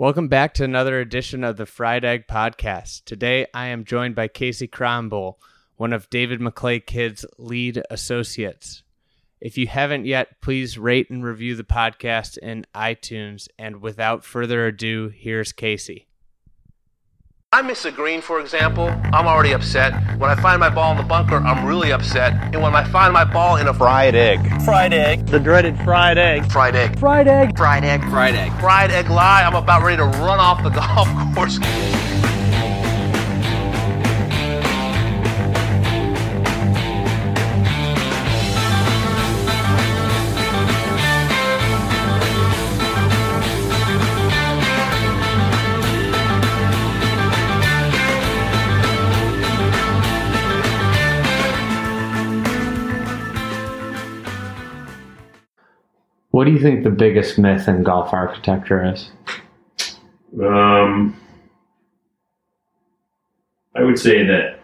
Welcome back to another edition of the Fried Egg Podcast. Today, I am joined by Casey Kronbull, one of David McClay Kids' lead associates. If you haven't yet, please rate and review the podcast in iTunes. And without further ado, here's Casey. I miss a green, for example, I'm already upset. When I find my ball in the bunker, I'm really upset. And when I find my ball in a fried egg. Fried egg. The dreaded fried egg. Fried egg. Fried egg. Fried egg. Fried egg. Fried egg lie, I'm about ready to run off the golf course. What do you think the biggest myth in golf architecture is? I would say that,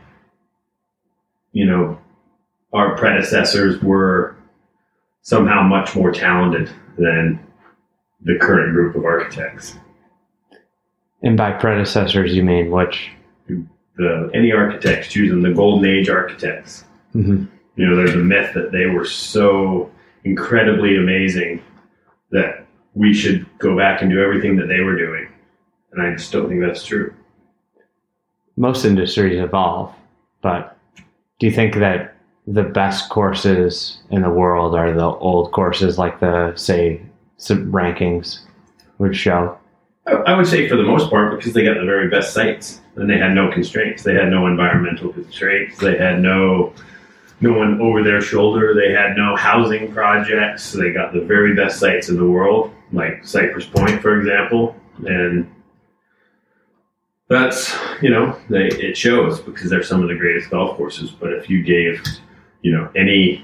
our predecessors were somehow much more talented than the current group of architects. And by predecessors, you mean which? Any architects, choosing the Golden Age architects. Mm-hmm. There's a myth that they were so incredibly amazing that we should go back and do everything that they were doing. And I just don't think that's true. Most industries evolve, but do you think that the best courses in the world are the old courses like the, say, some rankings would show? I would say for the most part because they got the very best sites and they had no constraints. They had no environmental constraints. They had no one over their shoulder. They had no housing projects. They got the very best sites in the world, like Cypress Point, for example. And that's, it shows because they're some of the greatest golf courses. But if you gave, any,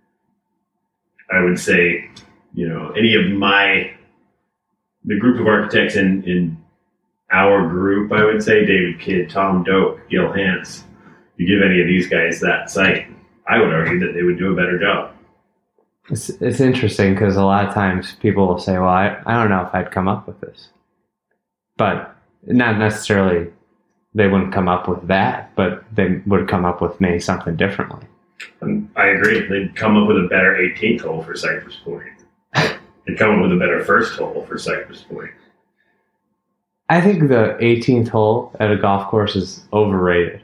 I would say, any of the group of architects in our group, I would say David Kidd, Tom Doak, Gil Hance, you give any of these guys that site, I would argue that they would do a better job. It's interesting because a lot of times people will say, well, I don't know if I'd come up with this. But not necessarily they wouldn't come up with that, but they would come up with maybe something differently. I agree. They'd come up with a better 18th hole for Cypress Point. They'd come up with a better first hole for Cypress Point. I think the 18th hole at a golf course is overrated.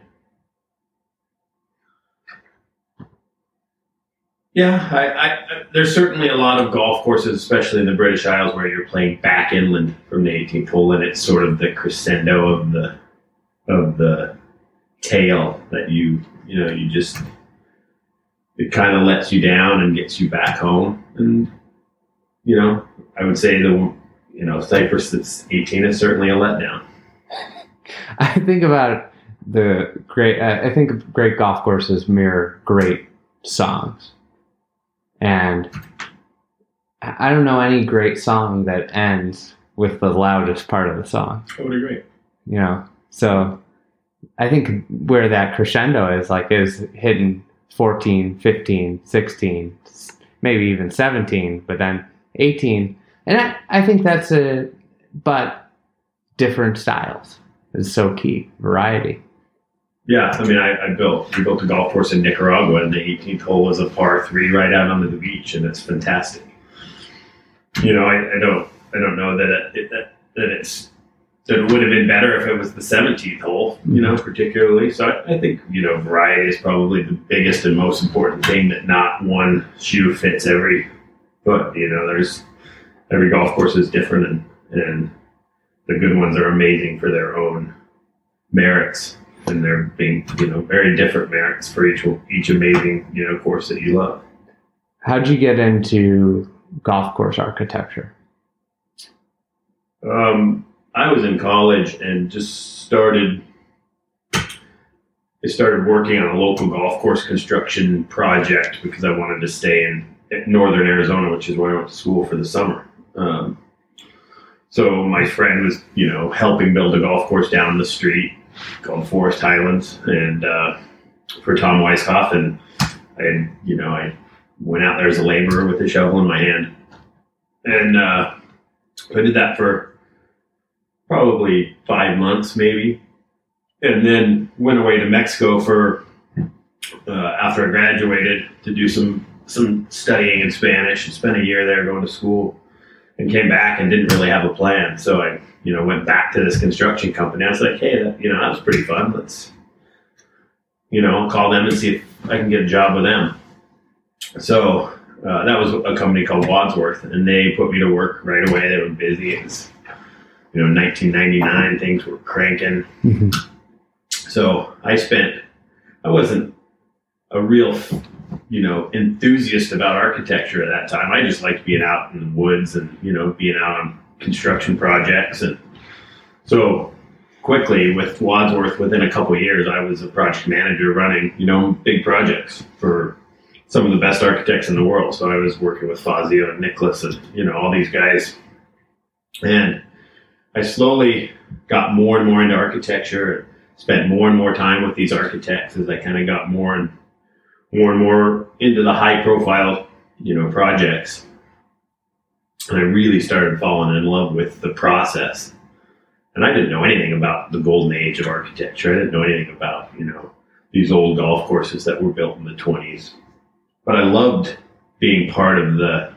Yeah, there's certainly a lot of golf courses, especially in the British Isles, where you're playing back inland from the 18th hole, and it's sort of the crescendo of the tail that it kind of lets you down and gets you back home. And I would say Cypress that's 18 is certainly a letdown. I think about I think great golf courses mirror great songs. And I don't know any great song that ends with the loudest part of the song. I would agree. So I think where that crescendo is hidden 14, 15, 16, maybe even 17, but then 18. And I think but different styles is so key. Variety. Yeah, we built a golf course in Nicaragua, and the 18th hole was a par 3 right out onto the beach, and it's fantastic. I don't know that it would have been better if it was the 17th hole, particularly. So I think variety is probably the biggest and most important thing. That not one shoe fits every foot. There's every golf course is different, and the good ones are amazing for their own merits. And they're being, very different merits for each amazing, course that you love. How'd you get into golf course architecture? I was in college and just started working on a local golf course construction project because I wanted to stay in northern Arizona, which is where I went to school for the summer. So my friend was, helping build a golf course down the street called Forest Highlands, and for Tom Weisskopf, and I went out there as a laborer with a shovel in my hand, and I did that for probably 5 months maybe, and then went away to Mexico for after I graduated to do some studying in Spanish and spent a year there going to school, and came back and didn't really have a plan. So I went back to this construction company. I was like, hey, that was pretty fun. Let's call them and see if I can get a job with them. So that was a company called Wadsworth, and they put me to work right away. They were busy. It was 1999, things were cranking. Mm-hmm. So I wasn't a real, enthusiast about architecture at that time. I just liked being out in the woods and, being out on construction projects. And so quickly with Wadsworth, within a couple of years, I was a project manager running, big projects for some of the best architects in the world. So I was working with Fazio and Nicholas and, all these guys. And I slowly got more and more into architecture, spent more and more time with these architects as I kind of got more and more into the high profile, projects. And I really started falling in love with the process. And I didn't know anything about the golden age of architecture. I didn't know anything about, these old golf courses that were built in the 20s. But I loved being part of the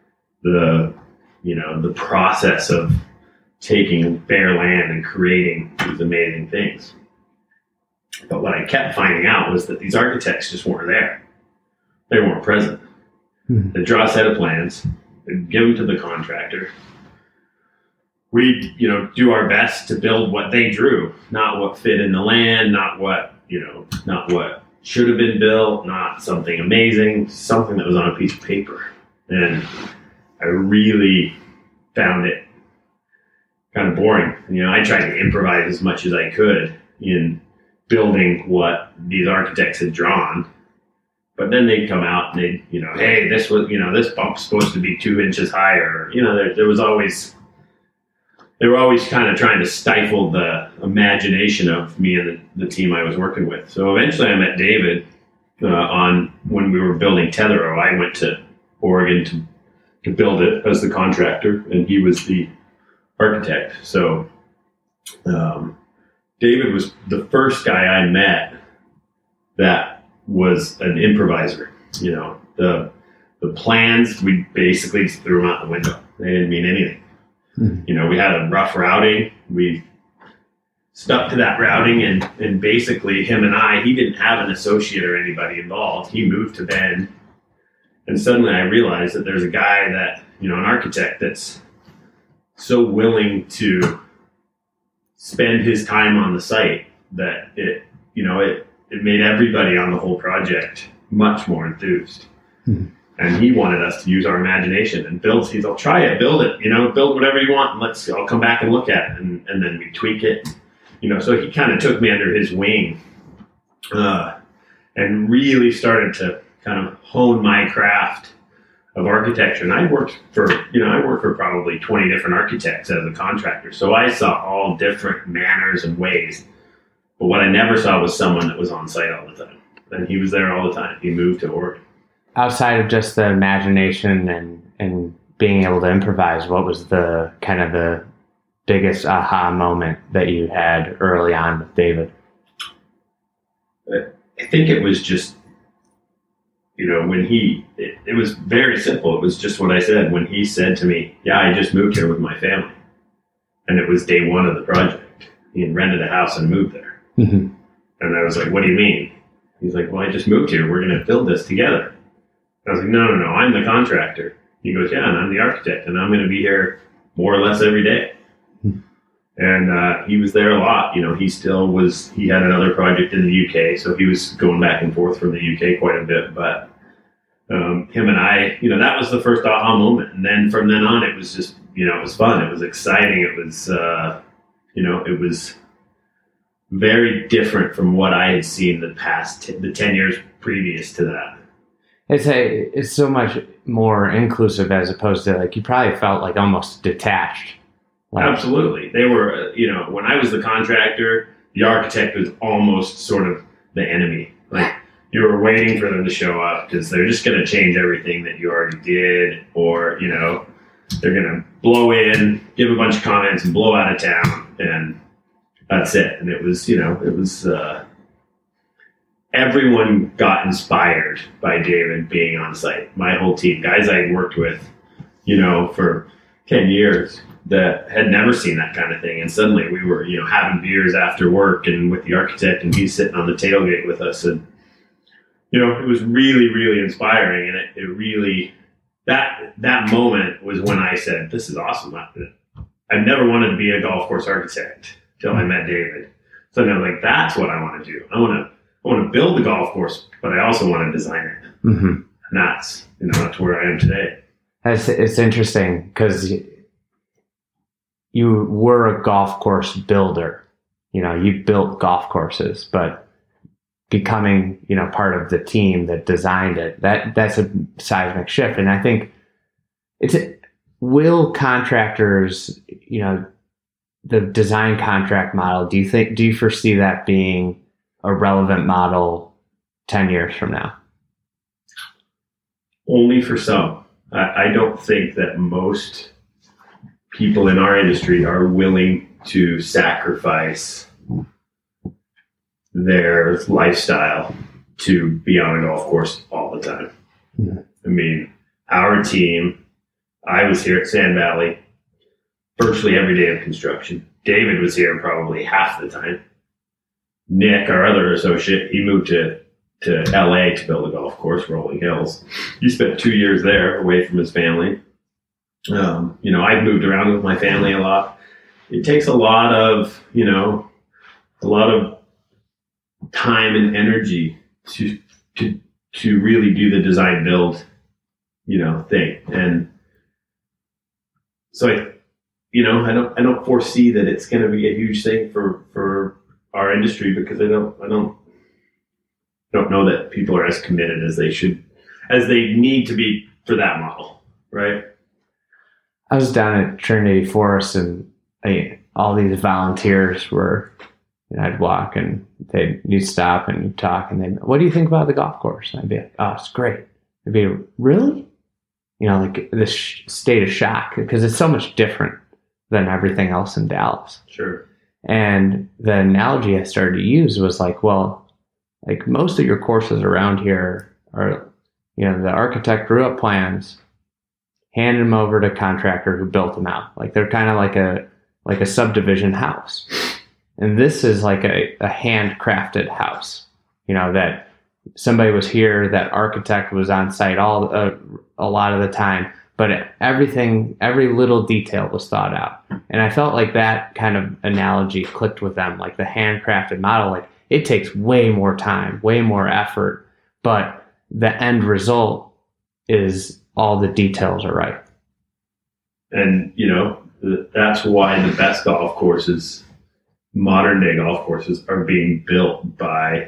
process of taking bare land and creating these amazing things. But what I kept finding out was that these architects just weren't there. They weren't present. Mm-hmm. They'd draw a set of plans, they'd give them to the contractor. We'd, do our best to build what they drew, not what fit in the land, not what should have been built, not something amazing, something that was on a piece of paper. And I really found it kind of boring. I tried to improvise as much as I could in building what these architects had drawn, but then they'd come out and they'd, hey, this was, this bump's supposed to be 2 inches higher. There was always, they were always kind of trying to stifle the imagination of me and the team I was working with. So eventually I met David when we were building Tetherow. I went to Oregon to build it as the contractor, and he was the architect. So David was the first guy I met that was an improviser. The plans, we basically just threw them out the window. They didn't mean anything. Mm-hmm. We had a rough routing. We stuck to that routing, and basically him and he didn't have an associate or anybody involved. He moved to Bend, and suddenly I realized that there's a guy that, an architect that's so willing to spend his time on the site that it made everybody on the whole project much more enthused. Mm-hmm. And he wanted us to use our imagination and build. I'll try it, build it, build whatever you want, and I'll come back and look at it, and then we tweak it. So he kind of took me under his wing and really started to kind of hone my craft of architecture. And I worked for probably 20 different architects as a contractor. So I saw all different manners and ways. But what I never saw was someone that was on site all the time. And he was there all the time. He moved to Oregon. Outside of just the imagination and being able to improvise, what was the kind of the biggest aha moment that you had early on with David? I think it was just, when it was very simple. It was just what I said. When he said to me, yeah, I just moved here with my family. And it was day one of the project. He had rented a house and moved there. Mm-hmm. And I was like, what do you mean? He's like, well, I just moved here. We're going to build this together. I was like, no, I'm the contractor. He goes, yeah, and I'm the architect, and I'm going to be here more or less every day. Mm-hmm. And he was there a lot. He had another project in the UK, so he was going back and forth from the UK quite a bit. But him and I, that was the first aha moment. And then from then on, it was just, it was fun. It was exciting. It was, it was very different from what I had seen the 10 years previous to that. It's so much more inclusive as opposed to you probably felt almost detached. Absolutely. They were, when I was the contractor, the architect was almost sort of the enemy. You were waiting for them to show up because they're just going to change everything that you already did, or, they're going to blow in, give a bunch of comments, and blow out of town, and that's it. And it was, everyone got inspired by David being on site. My whole team, guys I worked with, for 10 years that had never seen that kind of thing. And suddenly we were, having beers after work and with the architect, and he's sitting on the tailgate with us. And, it was really, really inspiring. And it really, that moment was when I said, this is awesome. I've never wanted to be a golf course architect till I met David. So now, that's what I want to do. I want to build the golf course, but I also want to design it. Mm-hmm. And that's where I am today. It's interesting because you were a golf course builder. You built golf courses, but becoming, part of the team that designed it, that's a seismic shift. And I think will contractors, the design contract model, do you foresee that being a relevant model 10 years from now? Only for some. I don't think that most people in our industry are willing to sacrifice their lifestyle to be on a golf course all the time. Yeah. I mean, our team, I was here at Sand Valley virtually every day of construction. David was here probably half the time. Nick, our other associate, he moved to LA to build a golf course, Rolling Hills. He spent 2 years there away from his family. I've moved around with my family a lot. It takes a lot of time and energy to really do the design build, thing. And so I don't foresee that it's going to be a huge thing for our industry, because I don't know that people are as committed as they need to be for that model, right? I was down at Trinity Forest, and all these volunteers were, I'd walk and you'd stop and you'd talk, and they'd, what do you think about the golf course? And I'd be like, oh, it's great. They'd be, really? This state of shock, because it's so much different than everything else in Dallas. Sure. And the analogy I started to use was most of your courses around here are, the architect drew up plans, handed them over to a contractor who built them out. They're kind of like a subdivision house. And this is like a handcrafted house, that somebody was here, that architect was on site a lot of the time, but every little detail was thought out. And I felt like that kind of analogy clicked with them, like the handcrafted model. It takes way more time, way more effort, but the end result is all the details are right. And, that's why the best golf courses, modern day golf courses, are being built by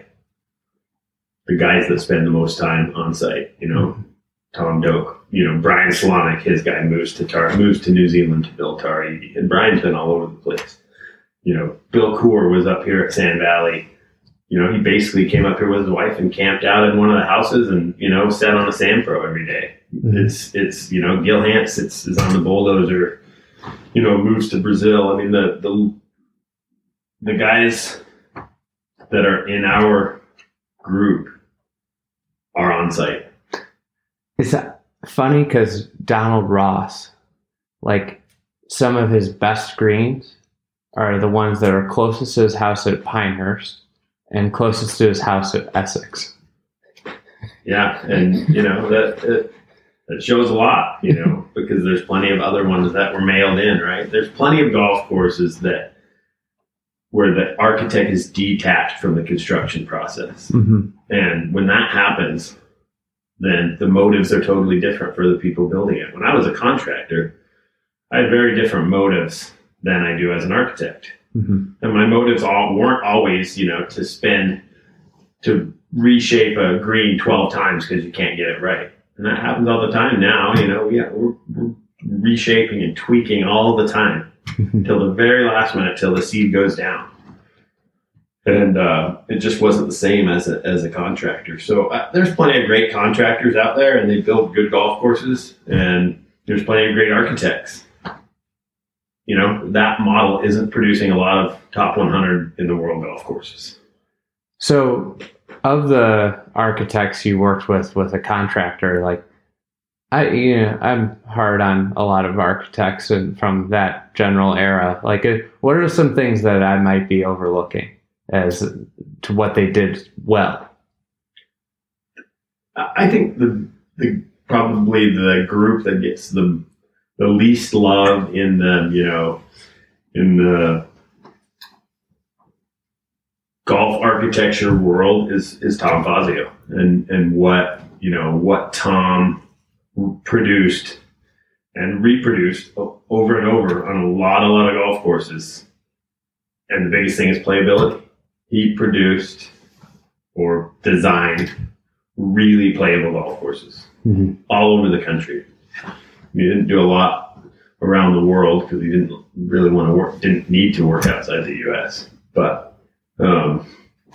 the guys that spend the most time on site. Tom Doak, Brian Slonick, his guy moves to New Zealand to build Tari, and Brian's been all over the place. Bill Coor was up here at Sand Valley. He basically came up here with his wife and camped out in one of the houses and, sat on a Sand Pro every day. Mm-hmm. It's Gil Hance is on the bulldozer, moves to Brazil. I mean, the guys that are in our group are on site. It's funny because Donald Ross, some of his best greens are the ones that are closest to his house at Pinehurst and closest to his house at Essex. Yeah, and that shows a lot, because there's plenty of other ones that were mailed in, right? There's plenty of golf courses where the architect is detached from the construction process. Mm-hmm. And when that happens, then the motives are totally different for the people building it. When I was a contractor, I had very different motives than I do as an architect. Mm-hmm. And my motives weren't always, to reshape a green 12 times because you can't get it right. And that happens all the time now. We're reshaping and tweaking all the time till the very last minute, till the seed goes down. And it just wasn't the same as a contractor. So there's plenty of great contractors out there, and they build good golf courses. And there's plenty of great architects. You know, that model isn't producing a lot of top 100 in the world golf courses. So, of the architects you worked with a contractor, like I'm hard on a lot of architects and from that general era. Like, what are some things that I might be overlooking as to what they did well? I think the probably the group that gets the least love in the golf architecture world is Tom Fazio and what Tom produced and reproduced over and over on a lot of golf courses. And the biggest thing is playability. He produced or designed really playable golf courses all over the country. He didn't do a lot around the world because he didn't really want to work, didn't need to work outside the U.S. But the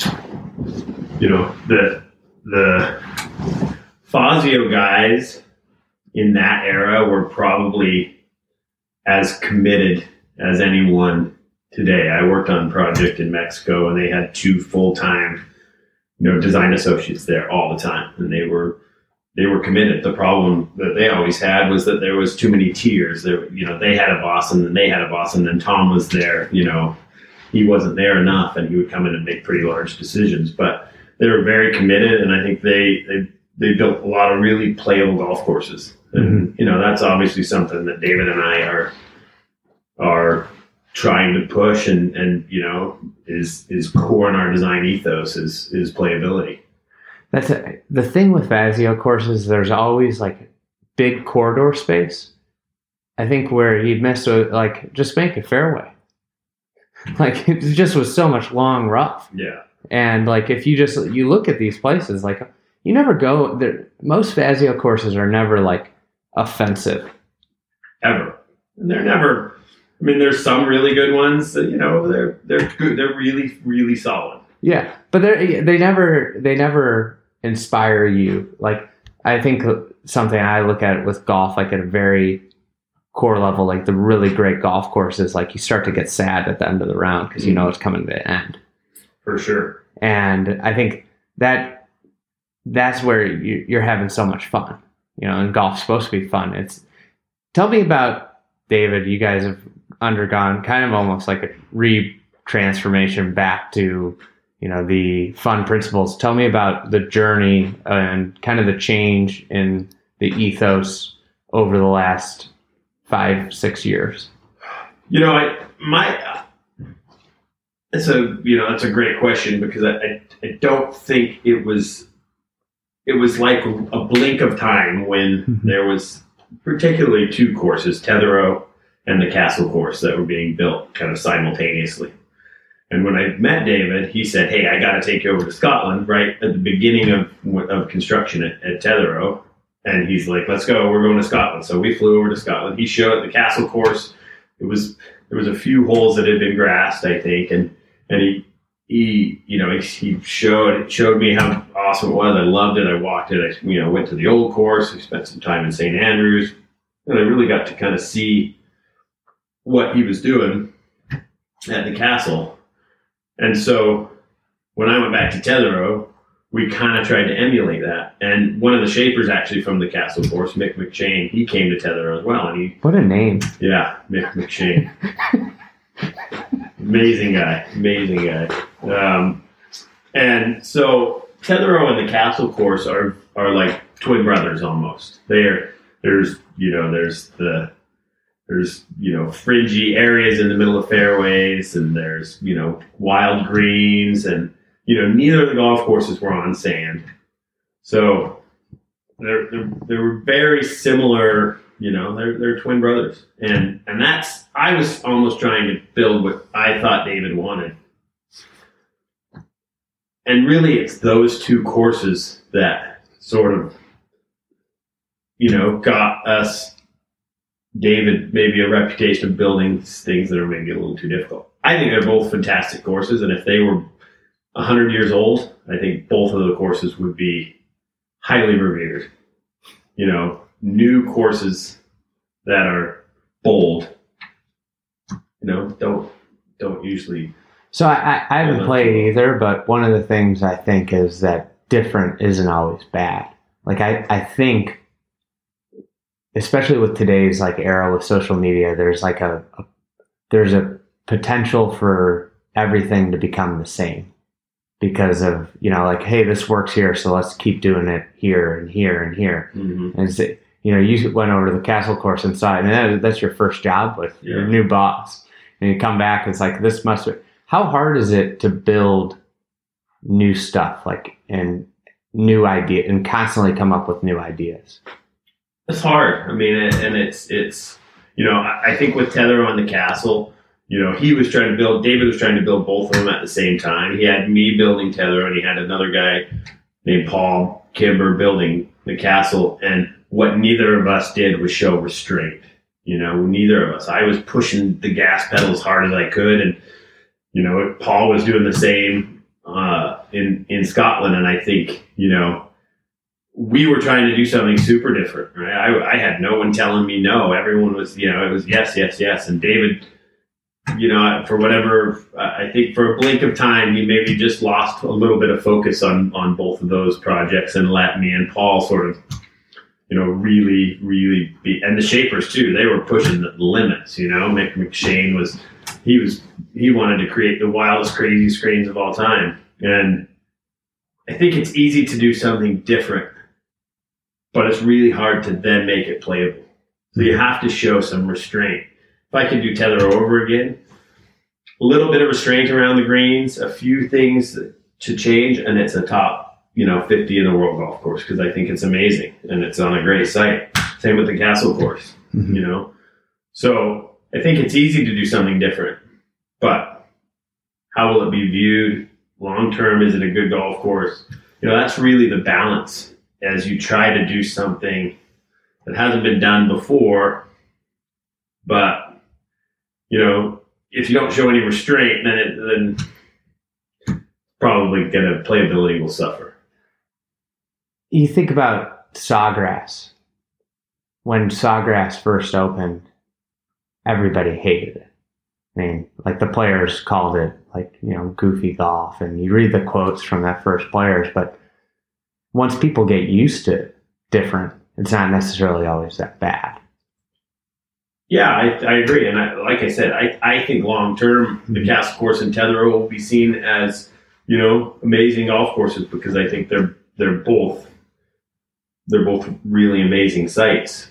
Fazio guys in that era were probably as committed as anyone today. I worked on a project in Mexico, and they had 2 full-time, design associates there all the time, and they were committed. The problem that they always had was that there was too many tiers. There, they had a boss, and then they had a boss, and then Tom was there. He wasn't there enough, and he would come in and make pretty large decisions. But they were very committed, and I think they built a lot of really playable golf courses. And that's obviously something that David and I are trying to push, and is core in our design ethos is playability. That's the thing with Fazio courses. There's always like big corridor space. I think where he'd miss just make a fairway. Like it just was so much long rough. Yeah. And like if you look at these places, like you never go there. Most Fazio courses are never like offensive. Ever. And they're never. I mean, there's some really good ones that they're good. They're really, really solid. Yeah, but they never inspire you. Like I think something I look at with golf, like at a very core level, like the really great golf courses, like you start to get sad at the end of the round because it's coming to an end. For sure. And I think that's where you're having so much fun. And golf's supposed to be fun. Tell me about David. You guys have undergone kind of almost like a re-transformation back to the fun principles. Tell me about the journey and kind of the change in the ethos over the last 5-6 years. That's a great question because I don't think it was like a blink of time when there was particularly 2 courses, Tetherow and the Castle course, that were being built kind of simultaneously. And when I met David, he said, "Hey, I got to take you over to Scotland," right at the beginning of construction at Tetherow. And he's like, "Let's go. We're going to Scotland." So we flew over to Scotland. He showed the Castle course. There was a few holes that had been grassed, I think, and he showed me how awesome it was. I loved it. I walked it. I went to the old course. We spent some time in St. Andrews, and I really got to kind of see what he was doing at the Castle. And so when I went back to Tetherow, we kind of tried to emulate that. And one of the shapers actually from the Castle course, Mick McShane, he came to Tetherow as well. And what a name. Yeah, Mick McShane. Amazing guy. And so Tetherow and the Castle course are like twin brothers almost. There's fringy areas in the middle of fairways, and there's, wild greens, and, neither of the golf courses were on sand. So they were very similar, they're twin brothers. And I was almost trying to build what I thought David wanted. And really it's those 2 courses that sort of, got us, David, maybe a reputation of building things that are maybe a little too difficult. I think they're both fantastic courses, and if they were 100 years old, I think both of the courses would be highly revered. New courses that are bold, don't usually. So I haven't played either, but one of the things I think is that different isn't always bad. Like I think, especially with today's like era with social media, there's like there's a potential for everything to become the same because of, like, hey, this works here, so let's keep doing it here and here and here. Mm-hmm. And you went over to the castle course inside, and that's your first job with your new boss. And you come back, it's like, this must be, how hard is it to build new stuff, like, and new idea, and constantly come up with new ideas? It's hard. I mean, and it's I think with Tether on the castle, David was trying to build both of them at the same time. He had me building Tether, and he had another guy named Paul Kimber building the castle. And what neither of us did was show restraint. Neither of us. I was pushing the gas pedal as hard as I could, and Paul was doing the same in Scotland. And I think we were trying to do something super different. Right? I had no one telling me no. Everyone was it was yes, yes, yes. And David, for whatever, I think for a blink of time, he maybe just lost a little bit of focus on both of those projects and let me and Paul sort of, really, really be, and the Shapers too, they were pushing the limits, Mick McShane he wanted to create the wildest, craziest screens of all time. And I think it's easy to do something different, but it's really hard to then make it playable. So you have to show some restraint. If I could do Tether over again, a little bit of restraint around the greens, a few things to change, and it's a top, 50 in the world golf course, because I think it's amazing and it's on a great site. Same with the castle course, So I think it's easy to do something different, but how will it be viewed long term? Is it a good golf course? That's really the balance as you try to do something that hasn't been done before, but if you don't show any restraint, then probably playability will suffer. You think about Sawgrass. When Sawgrass first opened, everybody hated it. I mean, like, the players called it, like, goofy golf, and you read the quotes from that first players, but once people get used to different, it's not necessarily always that bad. Yeah, I agree. And like I said, I think long term, the Castle Course and Tether will be seen as, amazing golf courses, because I think they're both really amazing sites.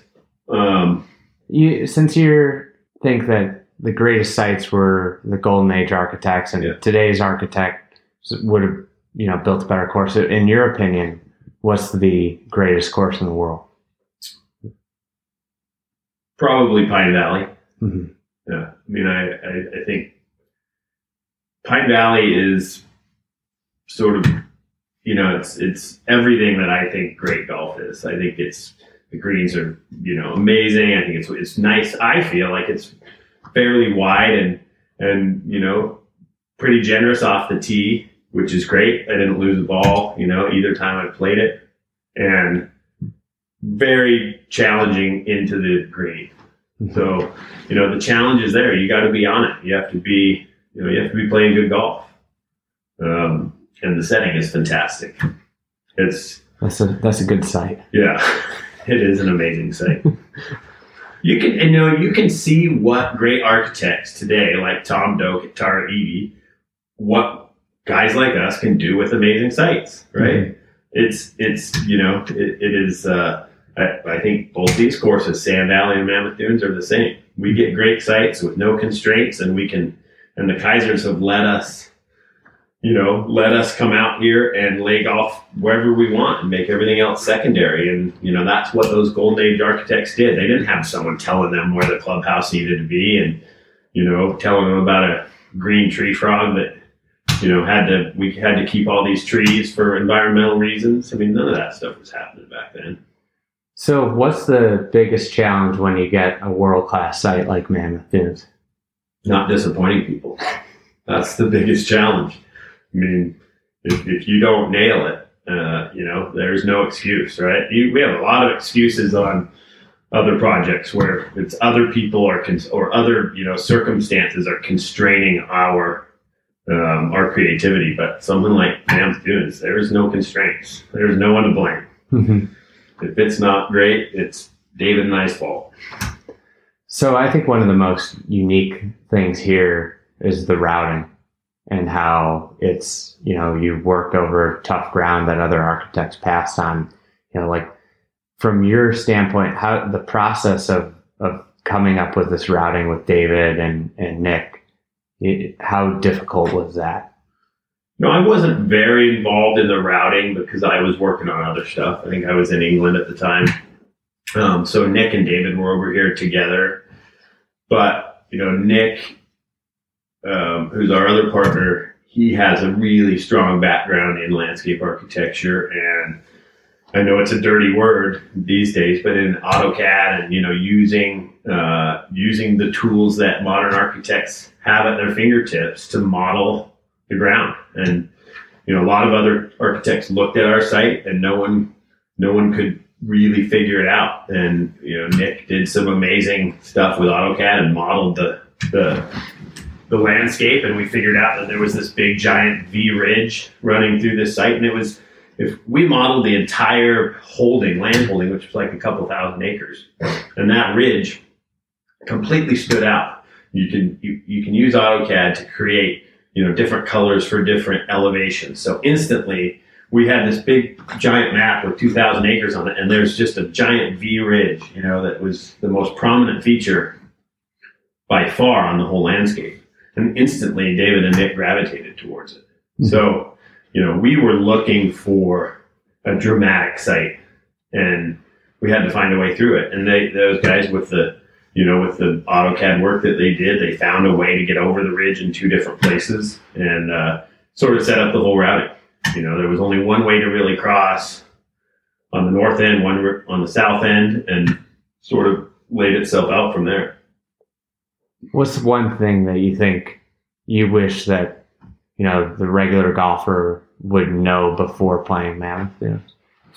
Since you think that the greatest sites were the Golden Age architects, and today's architect would have, built a better course, in your opinion, what's the greatest course in the world? Probably Pine Valley. Mm-hmm. Yeah. I mean, I think Pine Valley is sort of, it's everything that I think great golf is. I think the greens are, amazing. I think it's nice. I feel like it's fairly wide and pretty generous off the tee, which is great. I didn't lose a ball, either time I played it. And very challenging into the green. So, the challenge is there. You got to be on it. You have to be, playing good golf. And the setting is fantastic. That's a good site. Yeah, it is an amazing site. You can see what great architects today, like Tom Doak at Tara Eby, what guys like us can do with amazing sites, right? Mm-hmm. It is. I think both these courses, Sand Valley and Mammoth Dunes, are the same. We get great sites with no constraints, and the Kaisers have let us come out here and lay golf wherever we want and make everything else secondary. And, that's what those Golden Age architects did. They didn't have someone telling them where the clubhouse needed to be and, telling them about a green tree frog that, we had to keep all these trees for environmental reasons. I mean, none of that stuff was happening back then. So what's the biggest challenge when you get a world-class site like Mammoth Dunes? Not disappointing people. That's the biggest challenge. I mean, if you don't nail it, there's no excuse, right? We have a lot of excuses on other projects where it's other people or other circumstances are constraining our creativity. But something like Mammoth Dunes, there's no constraints. There's no one to blame. Mm-hmm. If it's not great, it's David and I's fault. So I think one of the most unique things here is the routing and how it's, you worked over tough ground that other architects passed on. Like from your standpoint, how the process of coming up with this routing with David and Nick, how difficult was that? No, I wasn't very involved in the routing because I was working on other stuff. I think I was in England at the time. So Nick and David were over here together. But, Nick, who's our other partner, he has a really strong background in landscape architecture. And I know it's a dirty word these days, but in AutoCAD and, using the tools that modern architects have at their fingertips to model the ground. And, a lot of other architects looked at our site and no one could really figure it out. And, Nick did some amazing stuff with AutoCAD and modeled the landscape. And we figured out that there was this big giant V ridge running through this site. And if we modeled the entire land holding, which was like a couple thousand acres, and that ridge completely stood out. You can use AutoCAD to create, different colors for different elevations. So instantly, we had this big giant map with 2,000 acres on it, and there's just a giant V ridge, that was the most prominent feature by far on the whole landscape. And instantly, David and Nick gravitated towards it. Mm-hmm. So, we were looking for a dramatic site, and we had to find a way through it. And those guys with the AutoCAD work that they did, they found a way to get over the ridge in two different places and sort of set up the whole routing. There was only one way to really cross on the north end, one on the south end, and sort of laid itself out from there. What's one thing that you think you wish that, the regular golfer would know before playing Mammoth Dunes?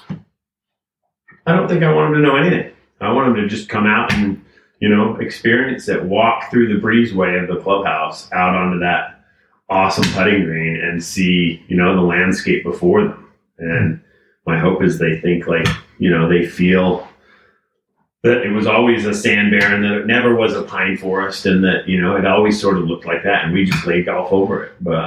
I don't think I want him to know anything. I want him to just come out and, experience it, walk through the breezeway of the clubhouse out onto that awesome putting green and see, the landscape before them. And my hope is they think they feel that it was always a sand barren, that it never was a pine forest, and that, it always sort of looked like that, and we just played golf over it. But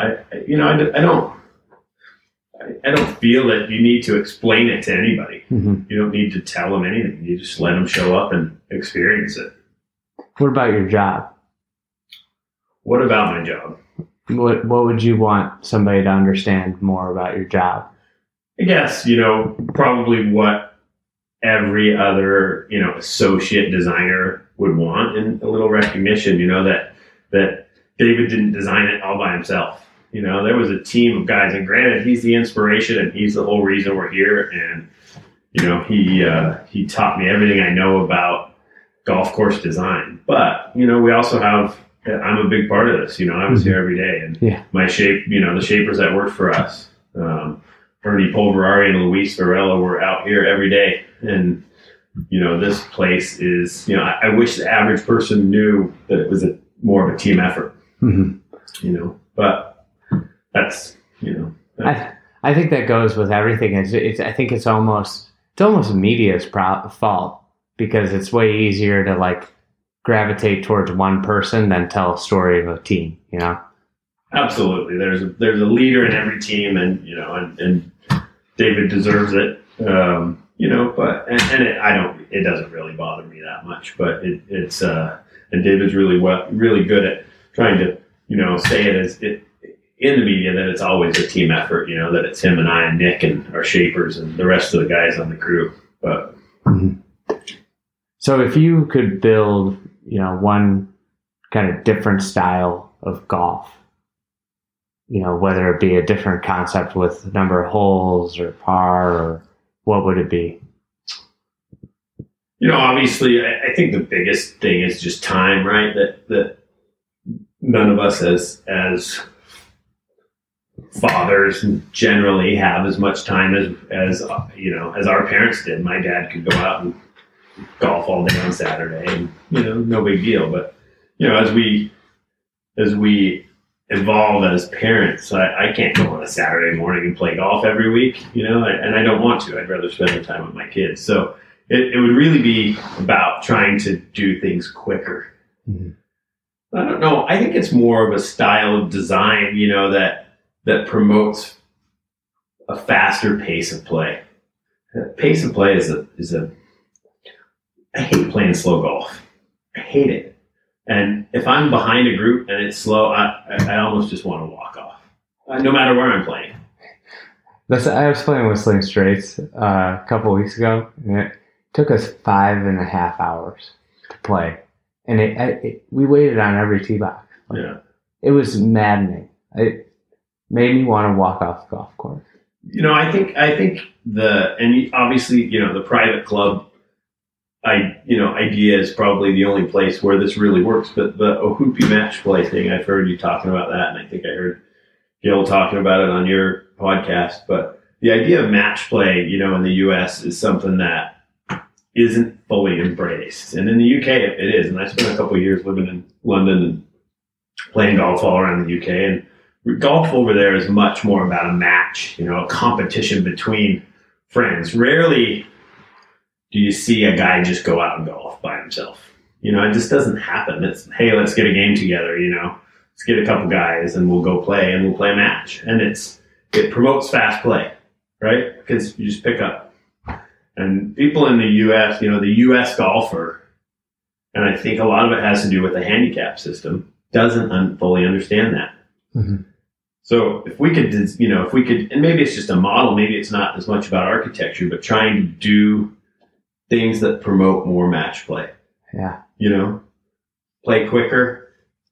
I don't feel that you need to explain it to anybody. Mm-hmm. You don't need to tell them anything. You just let them show up and experience it. What about your job? What about my job? What would you want somebody to understand more about your job? I guess, probably what every other, associate designer would want, and a little recognition, that David didn't design it all by himself. There was a team of guys, and granted, he's the inspiration and he's the whole reason we're here. And, he taught me everything I know about golf course design. But, we also I'm a big part of this. I was here every day, and my the shapers that worked for us, Ernie Polverari and Luis Varela were out here every day. And, this place is, I wish the average person knew that it was more of a team effort, but that's, I think that goes with everything. I think it's almost media's fault, because it's way easier to gravitate towards one person than tell a story of a team, Absolutely. There's a leader in every team, and, and David deserves it. But it doesn't really bother me that much, but it's and David's really good at trying to, say it as it in the media, that it's always a team effort, that it's him and I and Nick and our shapers and the rest of the guys on the crew. But so if you could build, one kind of different style of golf, whether it be a different concept with number of holes or par, or what would it be? Obviously, I think the biggest thing is just time, right? That none of us as fathers generally have as much time as our parents did. My dad could go out and golf all day on Saturday, and no big deal. But as we evolve as parents, I can't go on a Saturday morning and play golf every week, and I don't want to. I'd rather spend the time with my kids. So it would really be about trying to do things quicker. Mm-hmm. I don't know. I think it's more of a style of design, that promotes a faster pace of play. Pace of play is a. I hate playing slow golf. I hate it. And if I'm behind a group and it's slow, I almost just want to walk off, no matter where I'm playing. I was playing Whistling Straits a couple of weeks ago, and it took us 5.5 hours to play. And we waited on every tee box. It was maddening. It made me want to walk off the golf course. I think obviously, the private club idea is probably the only place where this really works. But the Ohupi match play thing, I've heard you talking about that, and I think I heard Gil talking about it on your podcast. But the idea of match play, in the U.S. is something that isn't fully embraced. And in the UK, it is. And I spent a couple of years living in London and playing golf all around the UK. And golf over there is much more about a match, a competition between friends. Rarely do you see a guy just go out and golf by himself. It just doesn't happen. It's, hey, let's get a game together, let's get a couple guys and we'll go play and we'll play a match. And it promotes fast play, right? Because you just pick up. And people in the U.S., the U.S. golfer, and I think a lot of it has to do with the handicap system, doesn't fully understand that. Mm-hmm. So if we could, and maybe it's just a model, maybe it's not as much about architecture, but trying to do things that promote more match play. Yeah. Play quicker,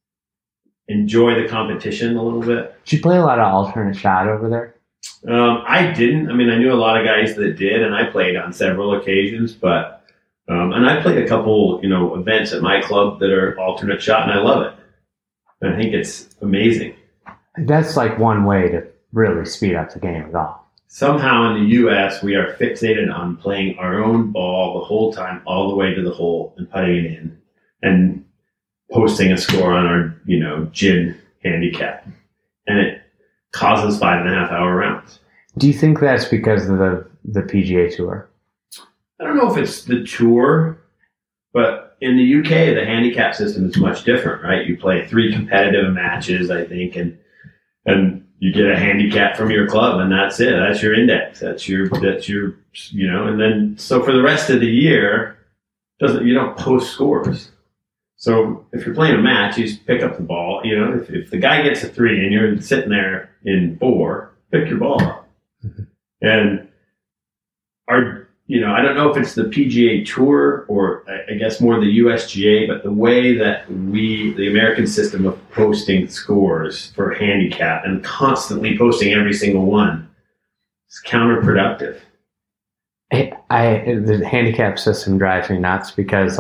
enjoy the competition a little bit. Did you play a lot of alternate shot over there? I didn't. I I knew a lot of guys that did, and I played on several occasions, but, and I played a couple, events at my club that are alternate shot, and I love it. And I think it's amazing. That's like one way to really speed up the game of golf. Somehow in the U.S., we are fixated on playing our own ball the whole time, all the way to the hole and putting it in and posting a score on our, GIN handicap. And it causes 5.5 hour rounds. Do you think that's because of the PGA Tour? I don't know if it's the tour, but in the UK, the handicap system is much different, right? You play 3 competitive matches, I think, and you get a handicap from your club, and that's it. That's your index. That's your, and then, so for the rest of the year, you don't post scores. So if you're playing a match, you just pick up the ball. If the guy gets a 3 and you're sitting there in 4, pick your ball up. Mm-hmm. And I don't know if it's the PGA Tour or I guess more the USGA, but the way that the American system of posting scores for handicap and constantly posting every single one is counterproductive. The handicap system drives me nuts because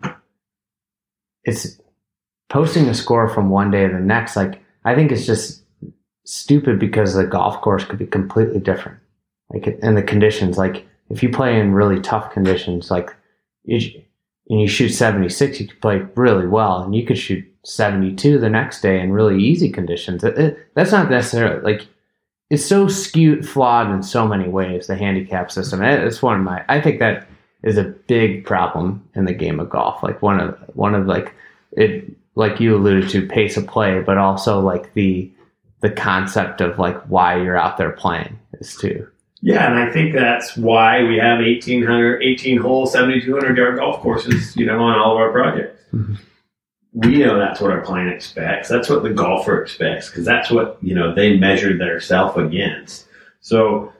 it's posting a score from one day to the next. I think it's just stupid because the golf course could be completely different. And the conditions, if you play in really tough conditions, and you shoot 76, you could play really well, and you could shoot 72 the next day in really easy conditions. That's not necessarily it's so flawed in so many ways. The handicap system. It's I think that is a big problem in the game of golf. One of it, like you alluded to, pace of play, but also the concept of why you're out there playing is too. Yeah, and I think that's why we have 18-hole, 7,200-yard golf courses, on all of our projects. Mm-hmm. We know that's what our client expects. That's what the golfer expects, because that's what, they measure their self against. So,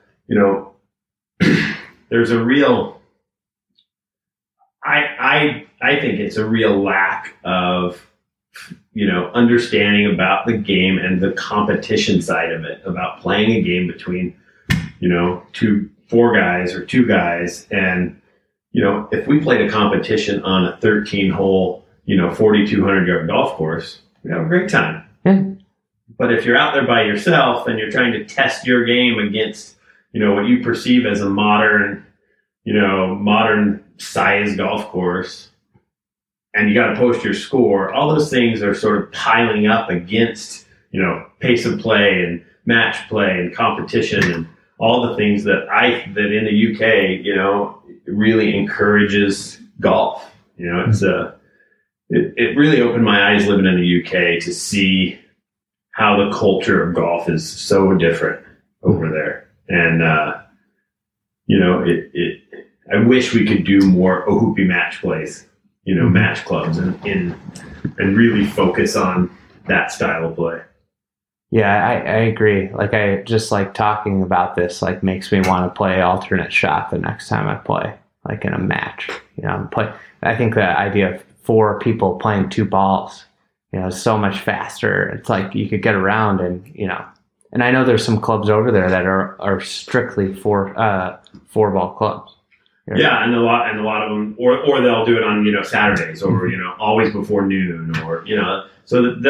there's a real... I think it's a real lack of, understanding about the game and the competition side of it, about playing a game between, 4 guys or 2 guys. And, if we played a competition on a 13-hole, 4,200-yard golf course, we have a great time. Yeah. But if you're out there by yourself and you're trying to test your game against, what you perceive as a modern size golf course, and you got to post your score. All those things are sort of piling up against, pace of play and match play and competition and all the things that in the UK, really encourages golf. It's it really opened my eyes living in the UK to see how the culture of golf is so different over there. And, I wish we could do more Ohoopee match plays, match clubs and really focus on that style of play. Yeah, I agree. Like, I just like talking about this, like, makes me want to play alternate shot the next time I play, like in a match, I think the idea of 4 people playing 2 balls, is so much faster. It's like you could get around and, and I know there's some clubs over there that are strictly 4 ball clubs. Yeah, and a lot of them, or they'll do it on Saturdays, or always before noon, or so that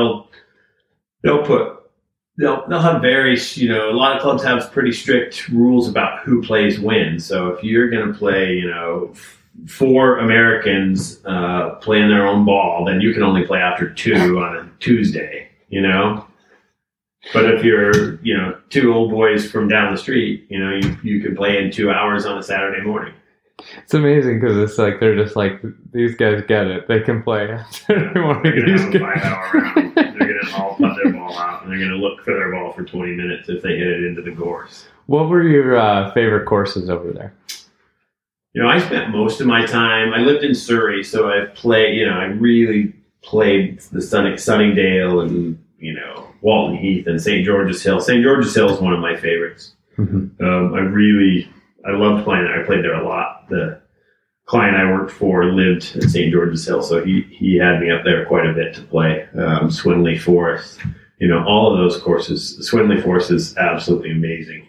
they'll have various a lot of clubs have pretty strict rules about who plays when. So if you're going to play 4 Americans playing their own ball, then you can only play after 2 on a Tuesday. But if you're, 2 old boys from down the street, you can play in 2 hours on a Saturday morning. It's amazing because it's like they're just like, these guys get it. They can play on Saturday morning. They're going to have a 5-hour round. They're going to all put their ball out, and they're going to look for their ball for 20 minutes if they hit it into the gorse. What were your favorite courses over there? I spent most of my time, I lived in Surrey, so I really played the Sunningdale and, Walton Heath and St. George's Hill. St. George's Hill is one of my favorites. Mm-hmm. I loved playing there. I played there a lot. The client I worked for lived at St. George's Hill, so he had me up there quite a bit to play. Swinley Forest, all of those courses. Swinley Forest is absolutely amazing.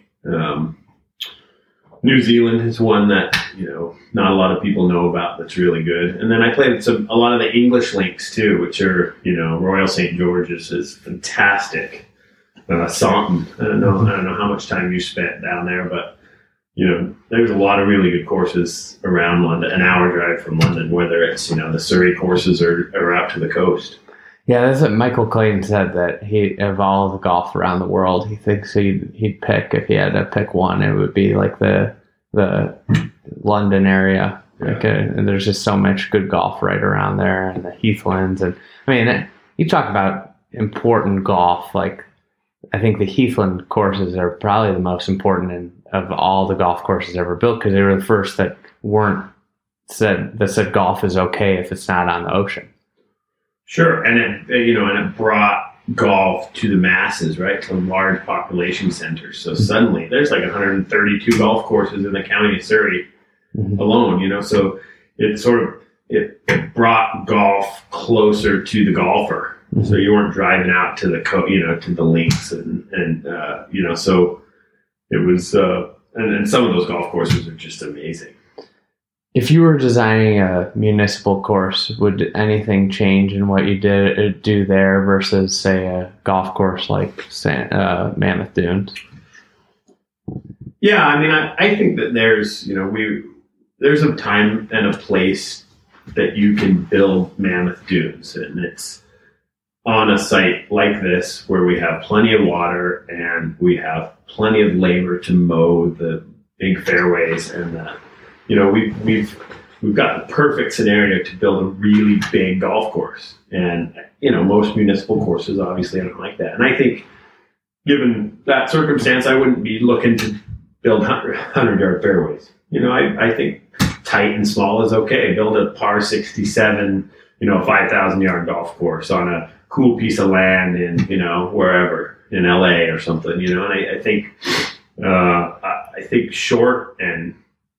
New Zealand is one that, not a lot of people know about that's really good. And then I played a lot of the English links too, which are, Royal St. George's is fantastic. Saunton, I don't know how much time you spent down there, but, there's a lot of really good courses around London, an hour drive from London, whether it's, the Surrey courses or out to the coast. Yeah, that's what Michael Clayton said, that of all the golf around the world, he thinks he'd pick, if he had to pick one, it would be like the London area. Yeah. And there's just so much good golf right around there, and the Heathlands. And you talk about important golf, like I think the Heathland courses are probably the most important of all the golf courses ever built, because they were the first that said golf is okay if it's not on the ocean. Sure, and it brought golf to the masses, right, to large population centers. So suddenly there's like 132 golf courses in the county of Surrey alone. So it brought golf closer to the golfer. Mm-hmm. So you weren't driving out to the to the links and so it was and some of those golf courses are just amazing. If you were designing a municipal course, would anything change in what you do there versus, say, a golf course like Mammoth Dunes? Yeah, I think that there's a time and a place that you can build Mammoth Dunes, and it's on a site like this where we have plenty of water and we have plenty of labor to mow the big fairways, and we've got the perfect scenario to build a really big golf course. And most municipal courses obviously aren't like that. And I think, given that circumstance, I wouldn't be looking to build 100-yard fairways. I think tight and small is okay. Build a par 67, 5,000-yard golf course on a cool piece of land in, wherever, in LA or something, and I think short and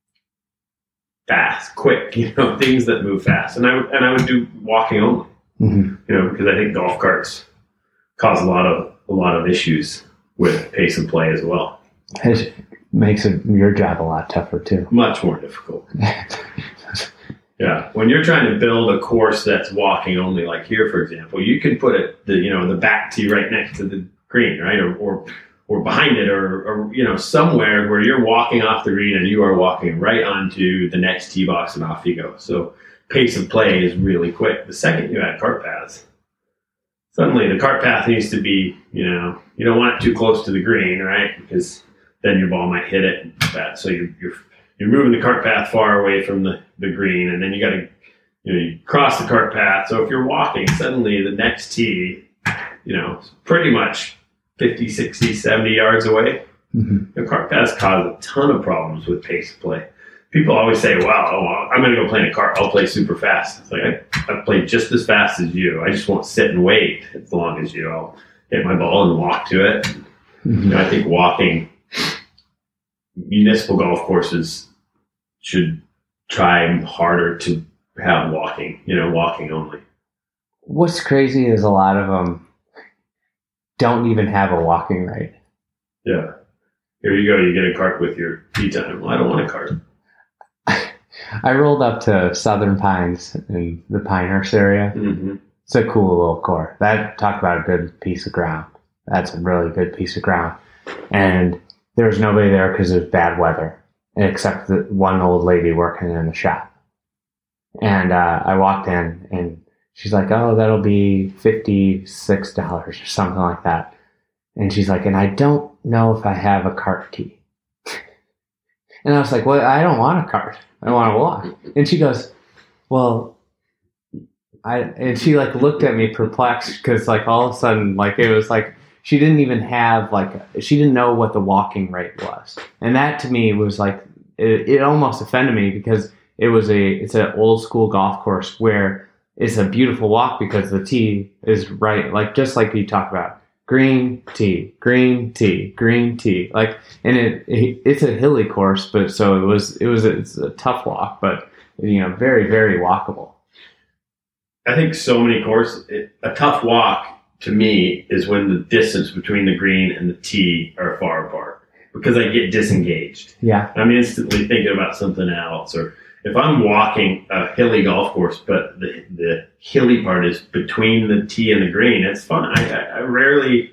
fast, quick, things that move fast. And I would do walking only, because I think golf carts cause a lot of issues with pace of play as well. It makes your job a lot tougher too. Much more difficult. Yeah, when you're trying to build a course that's walking only, like here, for example, you can put the back tee right next to the green, right, or or behind it, or somewhere where you're walking off the green and you are walking right onto the next tee box and off you go. So pace of play is really quick. The second you add cart paths, suddenly the cart path needs to be, you don't want it too close to the green, right? Because then your ball might hit it. So you're moving the cart path far away from the green, and then you got to, you cross the cart path. So if you're walking, suddenly the next tee, pretty much 50, 60, 70 yards away. The cart paths cause a ton of problems with pace of play. People always say, well, I'm going to go play in a cart. I'll play super fast. It's like, I play just as fast as you. I just won't sit and wait as long as you. I'll hit my ball and walk to it. I think walking, municipal golf courses should try harder to have walking only. What's crazy is a lot of them don't even have a walking right. Yeah. Here you go. You get a cart with your tee time. Well, I don't want a cart. I rolled up to Southern Pines in the Pinehurst area. It's a cool little course. Talk about a good piece of ground. That's a really good piece of ground. And there was nobody there because it was bad weather, except the one old lady working in the shop. And I walked in, and she's like, oh, that'll be $56 or something like that. And she's like, and I don't know if I have a cart key. And I was like, well, I don't want a cart. I want to walk. And she goes, well, and she like looked at me perplexed because like all of a sudden, like it was like she didn't even have she didn't know what the walking rate was. And that to me was like, it almost offended me because it's an old school golf course where it's a beautiful walk because the tee is right, like just like you talk about. Green tee, green tee, green tee. Like, and it's a hilly course, but so it's a tough walk, but very, very walkable. I think so many courses, a tough walk to me is when the distance between the green and the tee are far apart because I get disengaged. Yeah, I'm instantly thinking about something else. Or if I'm walking a hilly golf course, but the hilly part is between the tee and the green, it's fun. I rarely,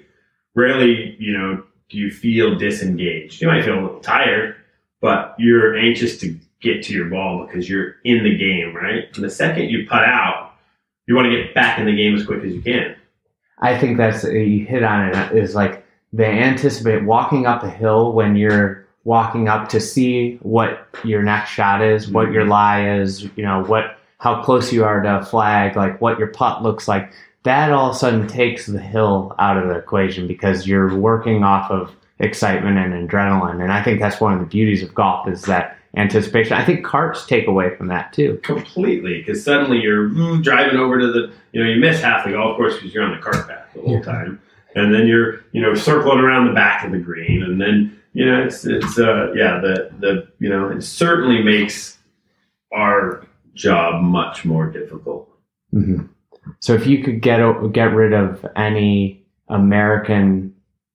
do you feel disengaged. You might feel a little tired, but you're anxious to get to your ball because you're in the game, right? And the second you putt out, you want to get back in the game as quick as you can. I think you hit on it, is like they anticipate walking up a hill when you're walking up to see what your next shot is, what your lie is, how close you are to a flag, like what your putt looks like. That all of a sudden takes the hill out of the equation because you're working off of excitement and adrenaline. And I think that's one of the beauties of golf is that anticipation. I think carts take away from that too. Completely, because suddenly you're driving over to you miss half the golf course because you're on the cart path the whole time. And then you're, circling around the back of the green. And then, it certainly makes our job much more difficult. Mm-hmm. So if you could get rid of any American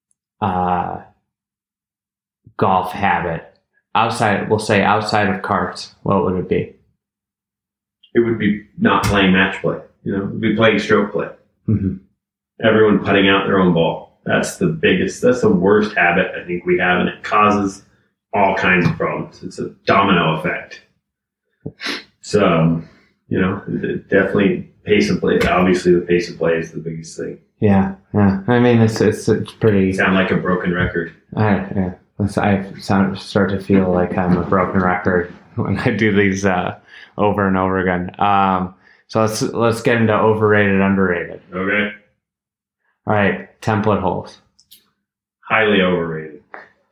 golf habit outside of carts, what would it be? It would be not playing match play. It would be playing stroke play. Mm-hmm. Everyone putting out their own ball. That's the worst habit I think we have, and it causes all kinds of problems. It's a domino effect. So, definitely pace of play. Obviously, the pace of play is the biggest thing. Yeah. I mean, it's pretty. You sound like a broken record. I start to feel like I'm a broken record when I do these over and over again. So let's get into overrated, underrated. Okay. All right, template holes. Highly overrated.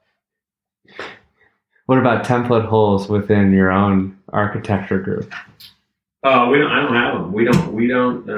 What about template holes within your own architecture group? I don't have them. We don't.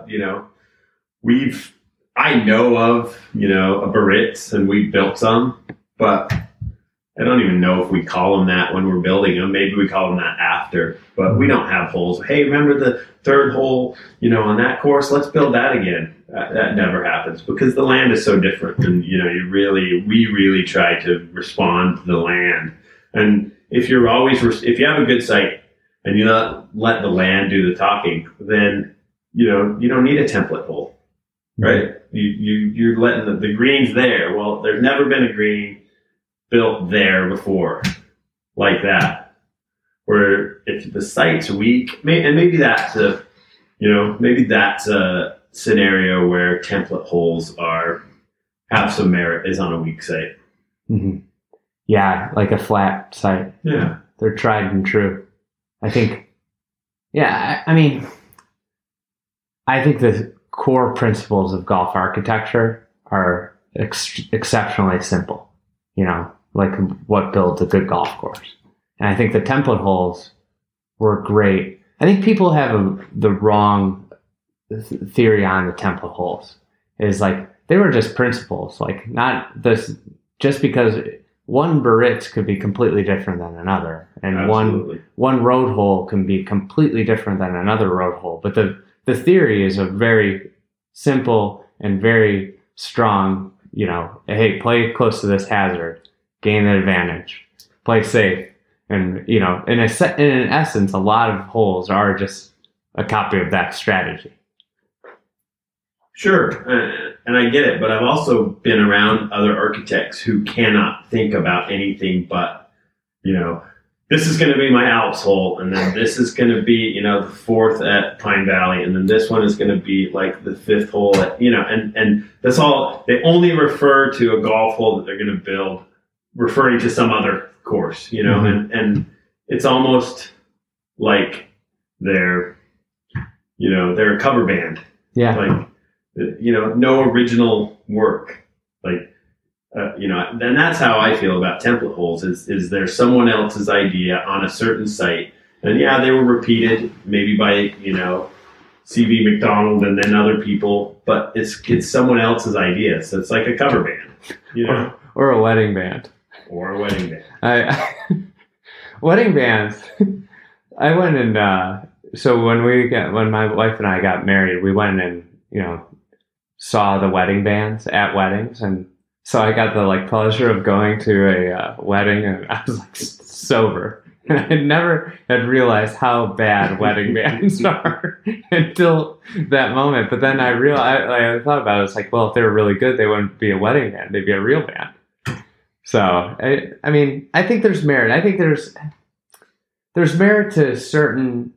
I know of a Barrett's, and we built some, but I don't even know if we call them that when we're building them. Maybe we call them that after, but we don't have holes. Hey, remember the third hole, on that course? Let's build that again. That never happens because the land is so different, and we really try to respond to the land. And if you have a good site and you not let the land do the talking, then you don't need a template hole, right? you're letting the green's there. Well, there's never been a green built there before like that. Where if the site's weak, and maybe that's a scenario where template holes have some merit, is on a weak site. Mm-hmm. Yeah, like a flat site. Yeah, they're tried and true. I think. Yeah, I mean, I think the core principles of golf architecture are exceptionally simple. Like what builds a good golf course. And I think the template holes were great. I think people have the wrong theory on the template holes. Is like they were just principles. Like not this, just because one Biarritz could be completely different than another, and one road hole can be completely different than another road hole. But the theory is a very simple and very strong. Hey, play close to this hazard, gain the advantage, play safe. And, in essence, a lot of holes are just a copy of that strategy. Sure. And I get it. But I've also been around other architects who cannot think about anything but, this is going to be my Alps hole. And then this is going to be, the fourth at Pine Valley. And then this one is going to be like the fifth hole at, and that's all. They only refer to a golf hole that they're going to build, referring to some other course, mm-hmm. and it's almost like they're a cover band. Yeah. Like, no original work. Like, and that's how I feel about template holes is there someone else's idea on a certain site. And yeah, they were repeated maybe by, C.V. McDonald and then other people, but it's someone else's idea. So it's like a cover band, or a wedding band. Or a wedding band. Wedding bands. I went and so when my wife and I got married, we went and saw the wedding bands at weddings, and so I got the pleasure of going to a wedding, and I was sober, and I never had realized how bad wedding bands are until that moment. But then I thought about it. It's well, if they were really good, they wouldn't be a wedding band; they'd be a real band. So, I mean, I think there's merit. I think there's merit to certain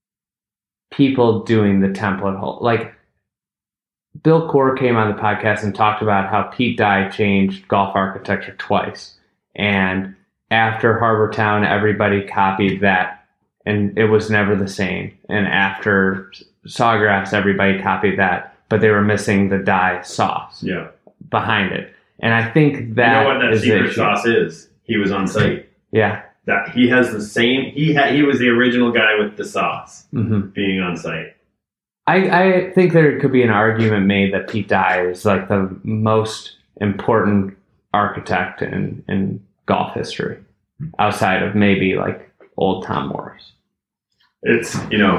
people doing the template hole. Like, Bill Core came on the podcast and talked about how Pete Dye changed golf architecture twice. And after Harbor Town, everybody copied that, and it was never the same. And after Sawgrass, everybody copied that, but they were missing the Dye sauce behind it. And I think that what that secret sauce is. He was on site. Yeah. That he has the same. He was the original guy with the sauce, mm-hmm. being on site. I think there could be an argument made that Pete Dye is the most important architect in golf history, outside of maybe old Tom Morris. It's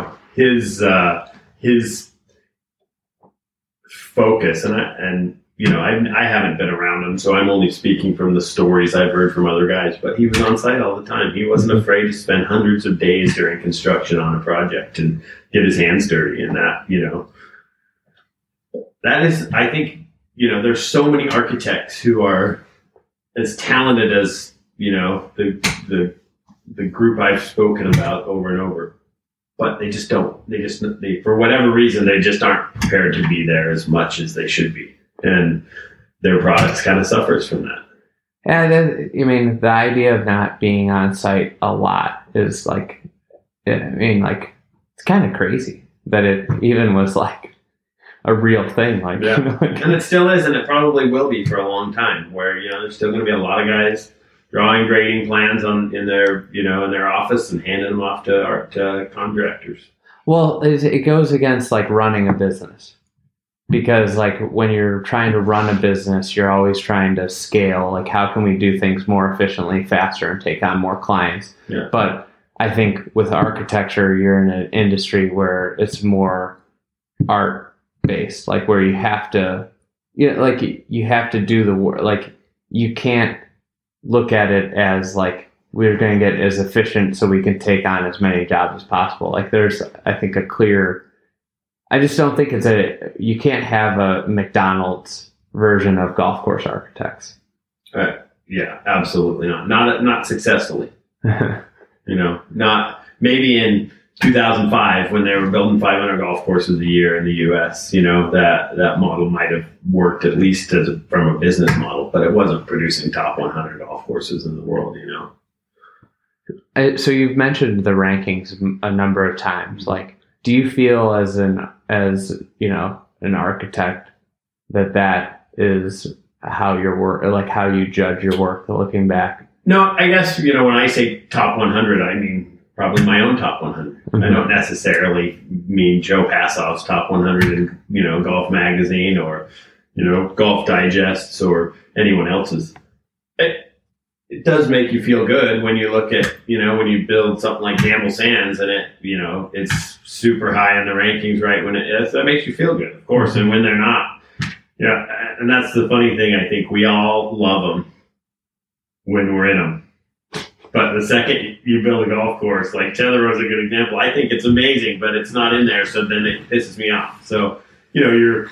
his focus, and I haven't been around him, so I'm only speaking from the stories I've heard from other guys, but he was on site all the time. He wasn't afraid to spend hundreds of days during construction on a project and get his hands dirty, and that is, I think, there's so many architects who are as talented as, the group I've spoken about over and over, but they just don't, they for whatever reason, they just aren't prepared to be there as much as they should be. And their products kind of suffers from that. And the idea of not being on site a lot is it's kind of crazy that it even was a real thing. And it still is, and it probably will be for a long time. Where there's still going to be a lot of guys drawing grading plans in their office and handing them off to contractors. Well, it goes against running a business. Because when you're trying to run a business, you're always trying to scale. How can we do things more efficiently, faster, and take on more clients? Yeah. But I think with architecture, you're in an industry where it's more art based, where you have to, you have to do the work. You can't look at it as we're going to get as efficient so we can take on as many jobs as possible. There's, I think, a clear I just don't think you can't have a McDonald's version of golf course architects. Yeah, absolutely not. Not successfully. Not maybe in 2005 when they were building 500 golf courses a year in the U.S. That model might have worked at least from a business model, but it wasn't producing top 100 golf courses in the world. So you've mentioned the rankings a number of times. Like, do you feel as an architect that is how your work, like how you judge your work looking back? No, I guess, when I say top 100, I mean probably my own top 100. Mm-hmm. I don't necessarily mean Joe Passoff's top 100 in, Golf Magazine or, Golf Digests or anyone else's. It does make you feel good when you look at, when you build something like Campbell Sands and it's super high in the rankings, right? When it is, that makes you feel good, of course. And when they're not, and that's the funny thing. I think we all love them when we're in them. But the second you build a golf course, like Tether was a good example, I think it's amazing, but it's not in there. So then it pisses me off. So, the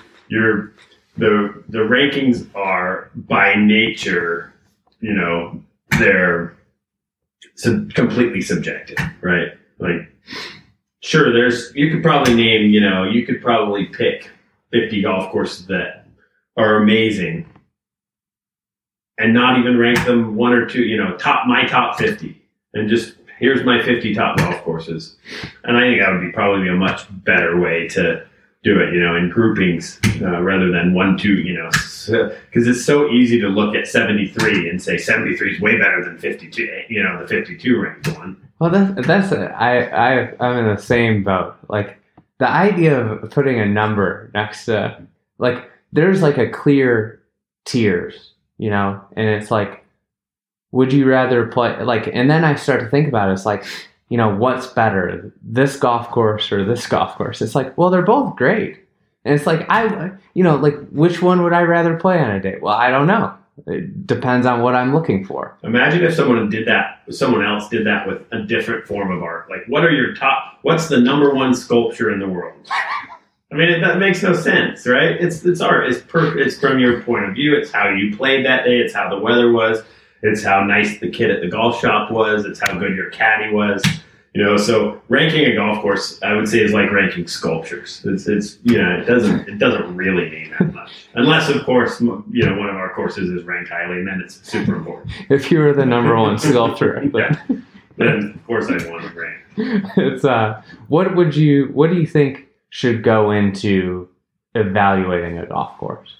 rankings are by nature, they're completely subjective, right? Like, sure, you could probably pick 50 golf courses that are amazing and not even rank them one or two, my top 50, and just here's my 50 top golf courses. And I think that would probably be a much better way to do it, in groupings rather than 1, 2, because it's so easy to look at 73 and say 73 is way better than 52, the 52 ranked one. Well, I'm in the same boat. Like, the idea of putting a number next to, like, there's like a clear tiers, and it's like, would you rather play, like, and then I start to think about it, it's like, what's better, this golf course or this golf course? It's like, well, they're both great. And it's like, which one would I rather play on a day? Well, I don't know. It depends on what I'm looking for. Imagine if someone else did that with a different form of art. Like, what's the number one sculpture in the world? I mean, that makes no sense, right? It's art. It's from your point of view. It's how you played that day. It's how the weather was. It's how nice the kid at the golf shop was. It's how good your caddy was. So ranking a golf course, I would say, is like ranking sculptures. It doesn't really mean that much. Unless, of course, one of our courses is ranked highly, and then it's super important. If you were the number one sculptor. Then of course I'd want to rank. It's what do you think should go into evaluating a golf course?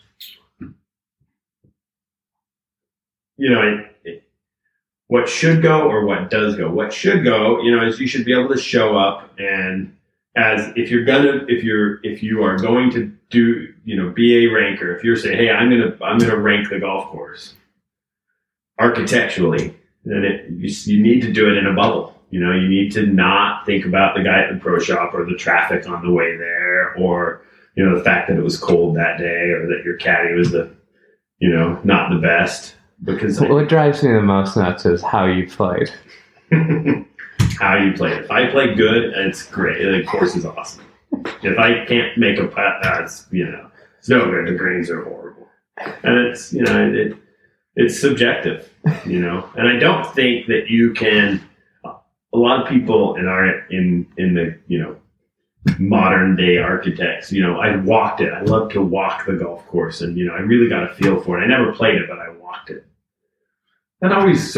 What should go or what does go? What should go, is you should be able to show up, and if you are going to do, be a ranker, if you're saying, hey, I'm gonna rank the golf course architecturally, then you need to do it in a bubble. You need to not think about the guy at the pro shop or the traffic on the way there, or the fact that it was cold that day, or that your caddy was not the best. Because what drives me the most nuts is how you played. How you played. If I play good, it's great. The course is awesome. If I can't make a putt, it's no good. The greens are horrible, and it's it's subjective, And I don't think that you can. A lot of people in the modern day architects, I walked it. I love to walk the golf course, and I really got a feel for it. I never played it, but I walked it. That always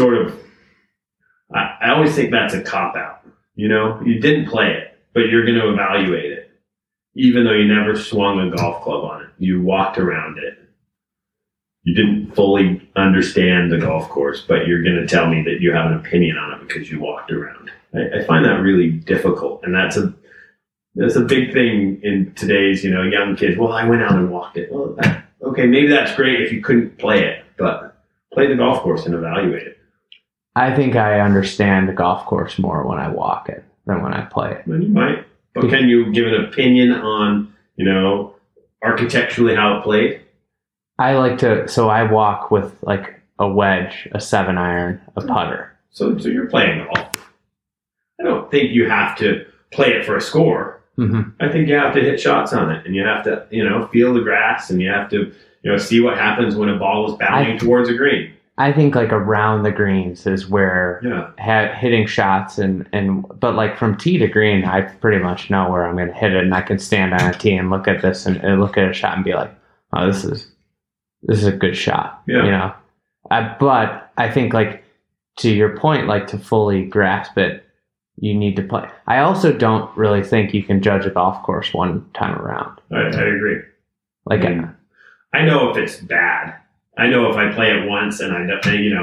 I always think that's a cop-out. You didn't play it, but you're going to evaluate it. Even though you never swung a golf club on it. You walked around it. You didn't fully understand the golf course, but you're going to tell me that you have an opinion on it because you walked around. I find that really difficult, and that's a big thing in today's, young kids. Well, I went out and walked it. Well, okay, maybe that's great if you couldn't play it, but play the golf course and evaluate it. I think I understand the golf course more when I walk it than when I play it. Well, you might. But can you give an opinion on, architecturally how it played? So I walk with like a wedge, a 7-iron, a putter. So you're playing golf. I don't think you have to play it for a score. Mm-hmm. I think you have to hit shots on it, and you have to, feel the grass, and you have to, see what happens when a ball is bounding towards a green. I think like around the greens is where hitting shots but like from tee to green, I pretty much know where I'm going to hit it, and I can stand on a tee and look at this and look at a shot and be like, oh, this is a good shot. Yeah. But I think like to your point, like to fully grasp it, you need to play. I also don't really think you can judge a golf course one time around. I agree. Like, I know if it's bad. I know if I play it once and I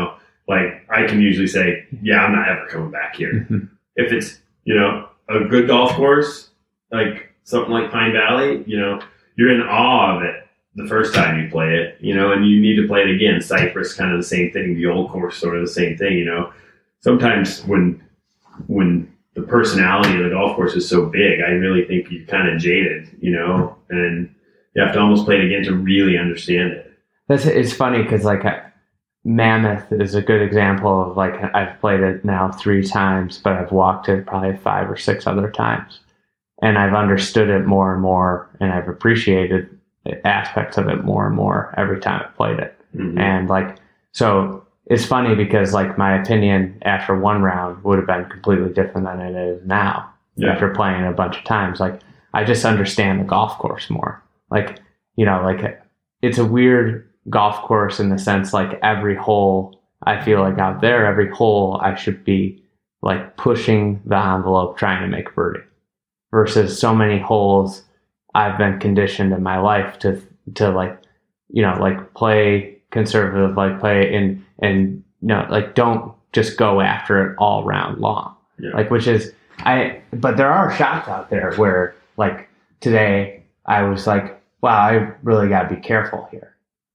can usually say, yeah, I'm not ever coming back here. Mm-hmm. If it's, a good golf course, like something like Pine Valley, you're in awe of it the first time you play it, and you need to play it again. Cypress, kind of the same thing. The Old Course, sort of the same thing, Sometimes when the personality of the golf course is so big, I really think you're kind of jaded, and you have to almost play it again to really understand it. It's funny because like Mammoth is a good example of like I've played it now 3 times, but I've walked it probably 5 or 6 other times, and I've understood it more and more, and I've appreciated aspects of it more and more every time I played it. Mm-hmm. And like so. It's funny because like my opinion after one round would have been completely different than it is now after playing it a bunch of times. Like I just understand the golf course more. Like, like it's a weird golf course in the sense like every hole I feel like out there, every hole I should be like pushing the envelope trying to make a birdie versus so many holes I've been conditioned in my life to like, like play conservative, like play and like don't just go after it all round long. Yeah. Like, which is but there are shots out there where like today I was like, wow, I really got to be careful here.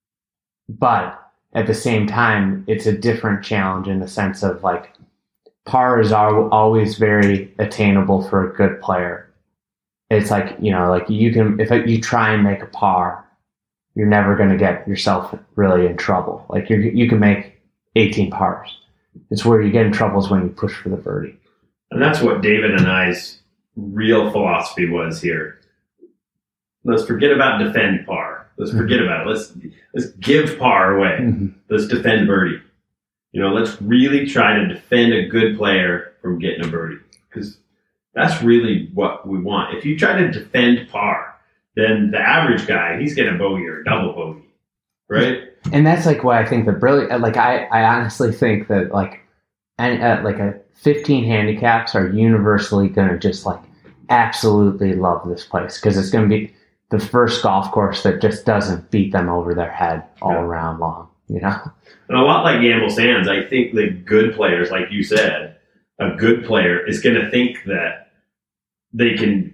But at the same time, it's a different challenge in the sense of like par is always very attainable for a good player. It's like, like you can, if you try and make a par, you're never going to get yourself really in trouble. Like you can make 18 pars. It's where you get in trouble is when you push for the birdie. And that's what David and I's real philosophy was here. Let's forget about defend par. Let's forget about it. Let's give par away. Mm-hmm. Let's defend birdie. Let's really try to defend a good player from getting a birdie, because that's really what we want. If you try to defend par, then the average guy, he's getting a bogey or a double bogey, right? And that's like why I think the brilliant, like I honestly think that like a 15 handicaps are universally going to just like absolutely love this place because it's going to be the first golf course that just doesn't beat them over their head all around long, And a lot like Gamble Sands, I think the good players, like you said, a good player is going to think that they can,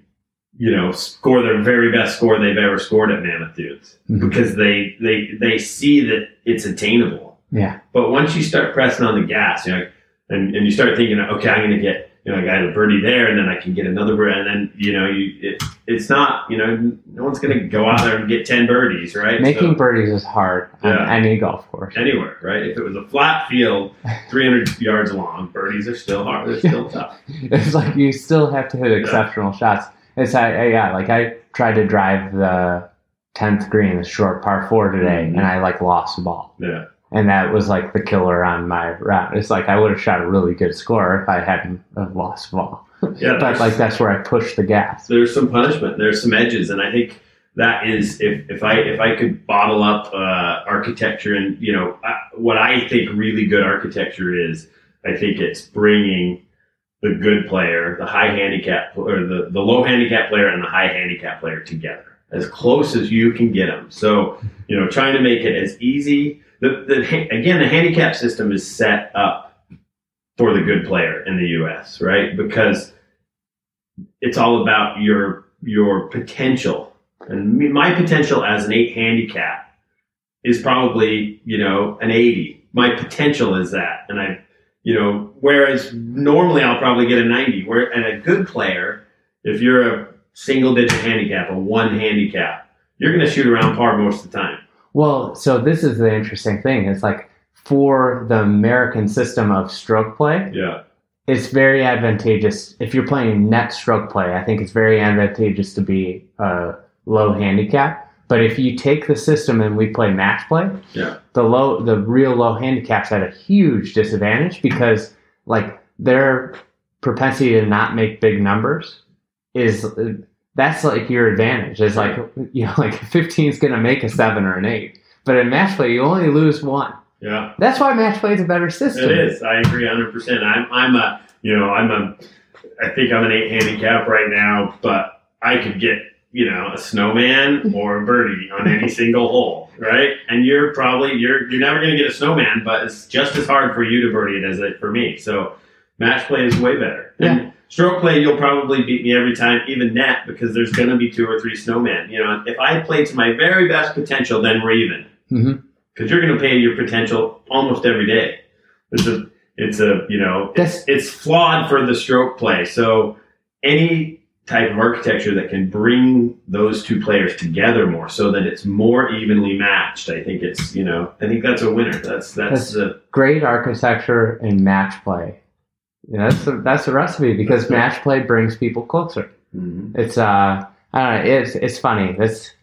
score their very best score they've ever scored at Mammoth Dunes because they see that it's attainable. Yeah. But once you start pressing on the gas, and you start thinking, okay, I'm going to get, I got a birdie there, and then I can get another birdie, and then, it's not, no one's going to go out there and get 10 birdies, right? Making birdies is hard on any golf course. Anywhere, right? If it was a flat field, 300 yards long, birdies are still hard. They're still tough. It's like you still have to hit exceptional shots. It's like I tried to drive the 10th green, the short par 4 today, and I like lost the ball. Yeah. And that was like the killer on my route. It's like I would have shot a really good score if I hadn't lost the ball. Yeah, but like that's where I pushed the gas. There's some punishment. There's some edges, and I think that is if I could bottle up architecture and what I think really good architecture is. I think it's bringing the good player, the high handicap, or the low handicap player and the high handicap player together as close as you can get them. So trying to make it as easy. The handicap system is set up for the good player in the U.S., right? Because it's all about your potential. And my potential as an 8 handicap is probably, an 80. My potential is that. And whereas normally I'll probably get a 90. And a good player, if you're a single digit handicap, a 1 handicap, you're going to shoot around par most of the time. Well, so this is the interesting thing. It's like for the American system of stroke play, it's very advantageous if you're playing net stroke play. I think it's very advantageous to be low handicap. But if you take the system and we play match play, the real low handicaps at a huge disadvantage because like their propensity to not make big numbers that's like your advantage. It's like, you know, like 15 is going to make a 7 or an 8. But in match play, you only lose 1. Yeah. That's why match play is a better system. It is. I agree 100%. I think I'm an 8 handicap right now, but I could get, you know, a snowman or a birdie on any single hole, right? And you're never going to get a snowman, but it's just as hard for you to birdie it as it for me. So match play is way better. Yeah. And stroke play, you'll probably beat me every time, even net, because there's going to be 2 or 3 snowmen. You know, if I play to my very best potential, then we're even. Mm-hmm. Because you're going to pay your potential almost every day. It's flawed for the stroke play. So any type of architecture that can bring those 2 players together more so that it's more evenly matched, I think that's a winner. That's great architecture in match play. Yeah, that's the recipe because match play brings people closer. Mm-hmm. It's I don't know, it's funny.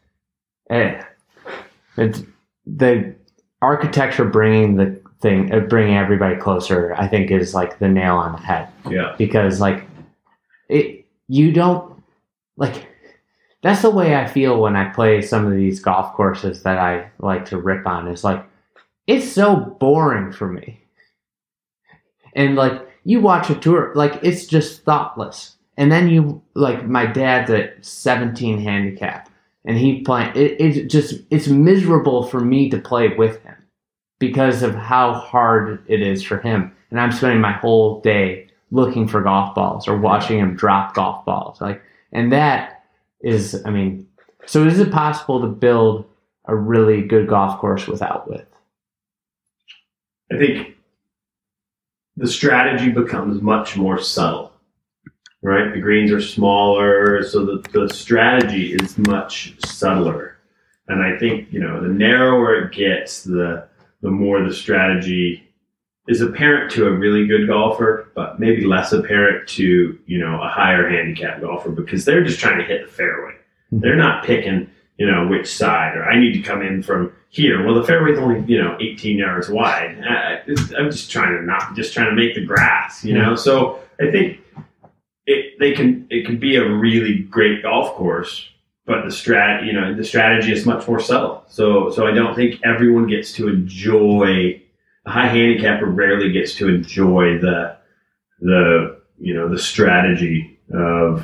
It's the architecture bringing bringing everybody closer, I think, is like the nail on the head. Yeah. Because like you don't like. That's the way I feel when I play some of these golf courses that I like to rip on. It's like it's so boring for me, and like you watch a tour, like it's just thoughtless. And then you like my dad's at 17 handicap. And he playing it's miserable for me to play with him because of how hard it is for him. And I'm spending my whole day looking for golf balls or watching him drop golf balls. And that is, I mean, so is it possible to build a really good golf course without width? I think the strategy becomes much more subtle. Right, the greens are smaller, so the strategy is much subtler. And I think, you know, the narrower it gets, the more the strategy is apparent to a really good golfer, but maybe less apparent to, you know, a higher handicap golfer because they're just trying to hit the fairway. Mm-hmm. They're not picking, you know, which side or I need to come in from here. Well, the fairway's only, you know, 18 yards wide. I'm just trying to make the grass, you know. So I think it can be a really great golf course, but the strategy is much more subtle. So I don't think everyone gets to enjoy a high handicapper rarely gets to enjoy the strategy of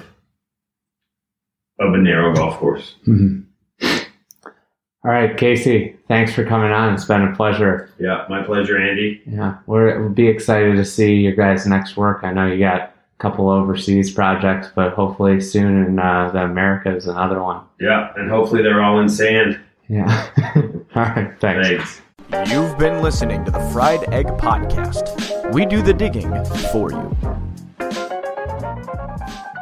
a narrow golf course. Mm-hmm. All right, Casey, thanks for coming on. It's been a pleasure. Yeah, my pleasure, Andy. Yeah, we'll be excited to see your guys' next work. I know you got couple overseas projects, but hopefully soon in the Americas, another one. Yeah, and hopefully they're all in sand. Yeah. All right, thanks. You've been listening to the Fried Egg Podcast. We do the digging for you.